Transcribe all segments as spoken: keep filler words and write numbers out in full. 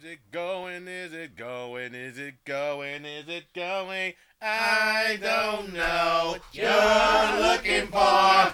it going? Is it going? Is it going? Is it going? I don't know what you're looking for.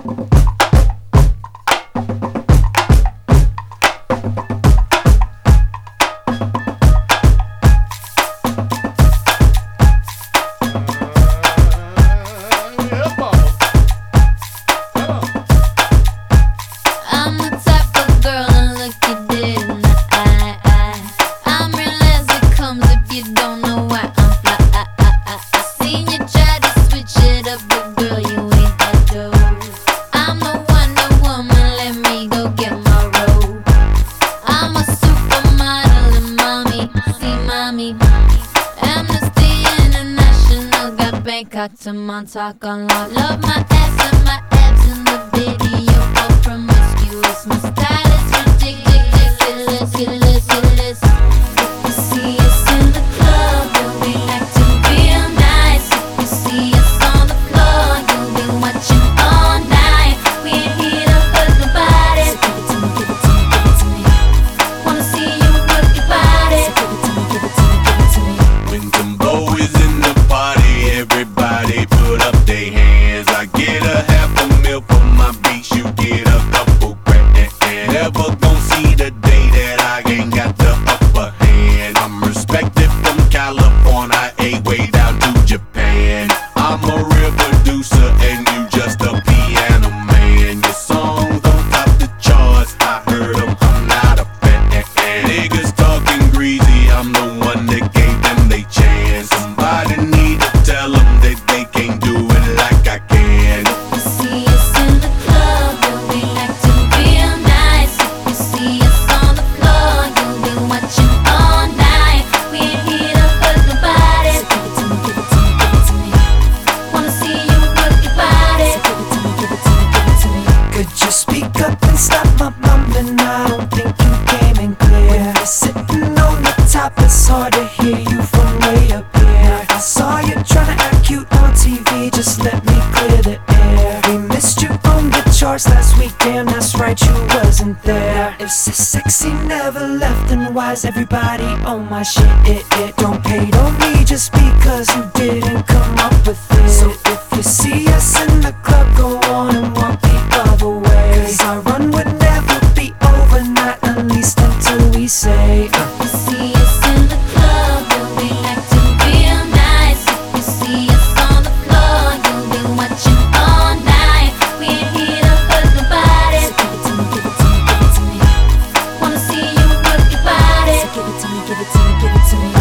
Bangkok to Montauk on lock. Love my ass and my abs in the video. All promiscuous. My style is ridiculous, ridiculous, ridiculous. If you see us in the club, you'll be acting real nice. If you see us on the floor, you'll be watching all night. We ain't here to hurt nobody. So give it to me, give it to me, give it to me. Wanna see you work your body. So give it to me, give it to me, give it to me. When Timbo is in the party, everybody put up their hands. I get a half a mil for my beats, you get a couple grand. Never gon' see the day that I ain't got the upper hand. I'm respected from California, a way down to Japan. I'm a real producer and you just a piano man. Your songs don't top the charts, I heard them, I'm not a fan. Niggas talking greasy, I'm the one that gave them they chance. Somebody need to tell them that they can't do it like I can. If you see us in the club, you'll be acting real nice. If you see us on the floor, you'll be watching all night. We ain't here to hurt nobody. So give it to me, give it to me, give it to me. Wanna see you work your body. So give it to me, give it to me, give it to me. Could you speak up and stop my mumbling? I don't think you came in clear. When you're sitting on the top, it's hard to hear you from way up here. I saw you tryna act cute on T V, just let me clear the air. We missed you on the charts last week, damn that's right, you wasn't there. If so sexy never left, then why's everybody on my shit? It, it don't hate on me just because you didn't come up with it. So if you see us in the club, go on and walk the other way. Cause our run would never be over, not at least until we say uh. If you see us in the club, you'll be acting real nice. If you see us on the floor, you'll be watching all night. We ain't here to hurt nobody. So give it to me, give it to me, give it to me. Wanna see you work your body. So give it to me, give it to me, give it to me.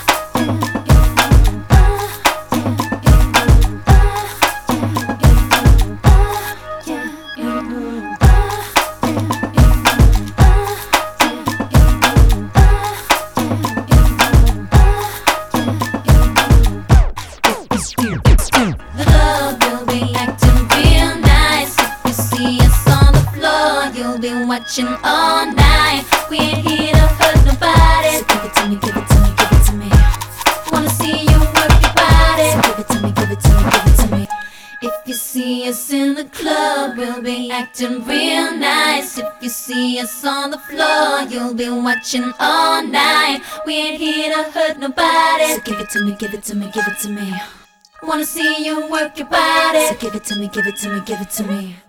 The club, you'll be acting real nice. If you see us on the floor, you'll be watching all night. We ain't here to hurt nobody. So give it to me, give it to me, give it to me. Wanna see you work your body. So give it to me, give it to me, give it to me. If you see us in the club, we'll be acting real nice. If you see us on the floor, you'll be watching all night. We ain't here to hurt nobody. So give it to me, give it to me, give it to me. Wanna see you work your body. So give it to me, give it to me, give it to me.